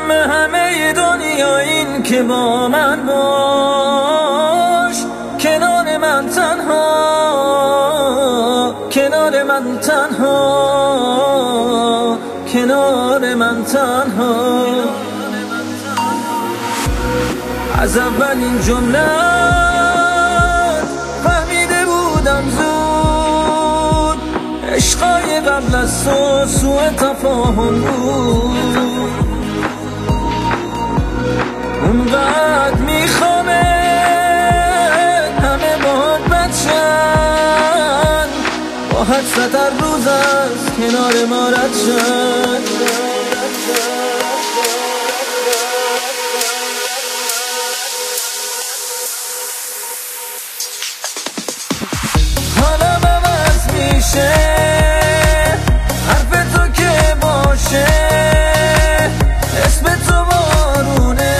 همه دنیا این که با من باش، کنار من تنها، کنار من تنها، کنار من تنها. از اولین جمله فهمیده بودم زود، عشقای قبل از تو سوء تفاهم بود. اونقدر میخوامه همه باهات بچن، با 800 روز از کنار ما رد شن. حالا عوض میشه حرف تو که باشه، اسم تو بارونه،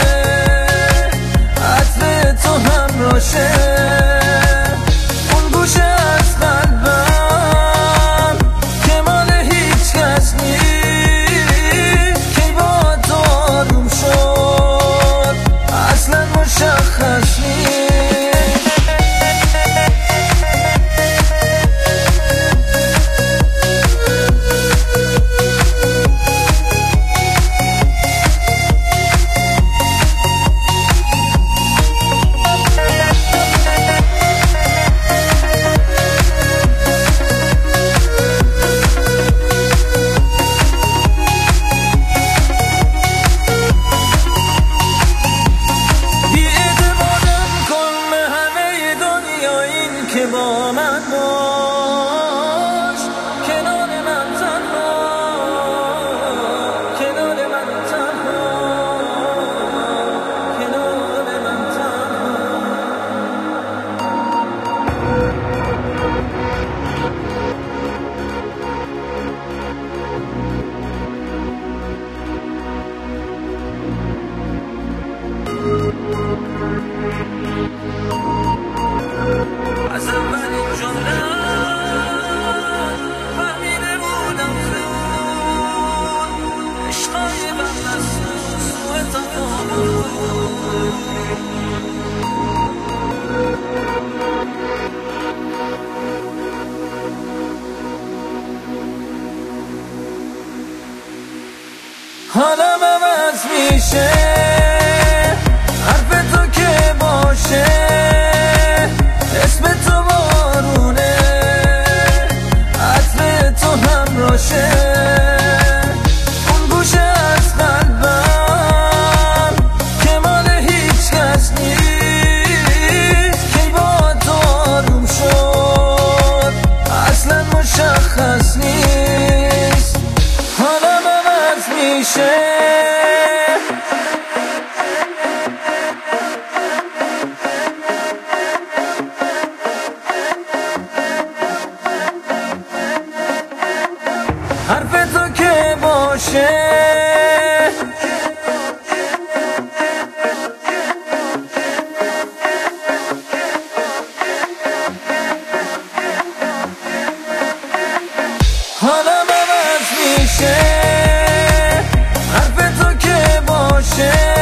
عطر تو همراشه. اون گوشه از قلبم که مال هیچ کس نیست، که با تو آروم شد اصلا مشخص نیست. که با من باش، کنار من تنها، کنار من تنها، کنار من تنها. از اولین جمله فهمیده بودم زود، عشقای قبل از تو سوء تفاهم بود. حالا عوض میشه حرف تو که باشه، اسم تو بارونه، عطر تو همراشه. اون گوشه از قلبم که مال هیچ کس نیست، که با تو آروم شد اصلا مشخص نیست. حالا عوض میشه حرف تو که باشه، حالا عوض میشه حرف تو که باشه.